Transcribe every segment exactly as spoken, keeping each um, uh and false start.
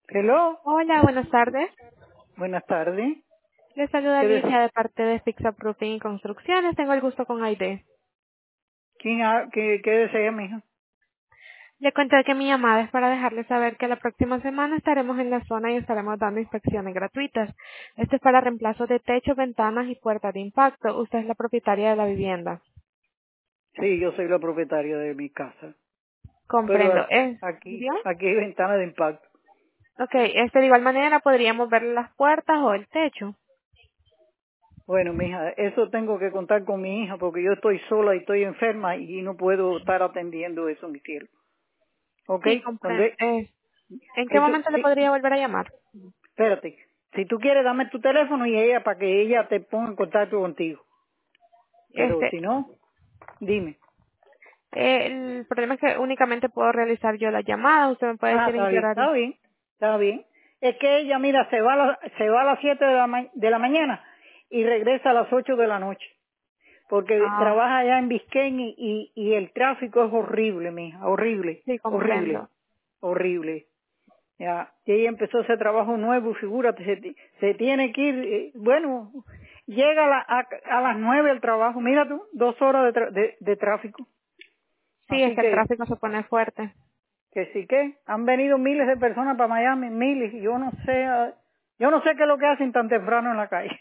Hello. Hola, buenas tardes. Buenas tardes. Les saluda ¿Qué des- Alicia de parte de Fix Up Roofing y Construcciones. Tengo el gusto con Aide. ¿Quién ha- qué, qué desea, mija? Le conté que mi llamada es para dejarle saber que la próxima semana estaremos en la zona y estaremos dando inspecciones gratuitas. Este es para reemplazo de techos, ventanas y puertas de impacto. Usted es la propietaria de la vivienda. Sí, yo soy la propietaria de mi casa. Pero Comprendo. a- ¿Es aquí, bien? aquí hay ventana de impacto. Ok, este de igual manera podríamos ver las puertas o el techo. Bueno, mija, eso tengo que contar con mi hija porque yo estoy sola y estoy enferma y no puedo estar atendiendo eso, mi cielo. ¿Ok? Sí, Cuando comprendo. e- ¿En qué eso, momento le sí, podría volver a llamar? espérate. Si tú quieres, dame tu teléfono y ella para que ella te ponga en contacto contigo. Pero Este, si no, dime. Eh, el problema es que únicamente puedo realizar yo la llamada. Usted me puede Ah, decir en está qué bien, horario. está bien, está bien. Es que ella, mira, se va a, la- se va a las siete de la, ma- de la mañana y regresa a las ocho de la noche. Porque Ah, trabaja allá en Biscayne y, y, y el tráfico es horrible, mija, horrible, sí, horrible, comprendo. horrible. Ya, y ella empezó ese trabajo nuevo, figúrate, se, ti- se tiene que ir, eh, bueno, llega a, la- a, a las nueve al trabajo, mira tú, dos horas de, tra- de, de tráfico. Sí, es Así que el que tráfico se pone fuerte. que sí que han venido miles de personas para Miami, miles, y yo no sé, ah, yo no sé qué es lo que hacen tan temprano en la calle.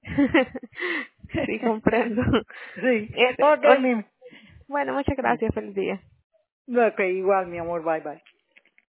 Sí, comprendo. Sí, Este, ok, ol- mi, bueno, muchas gracias. Feliz día. ok, igual mi amor, bye bye.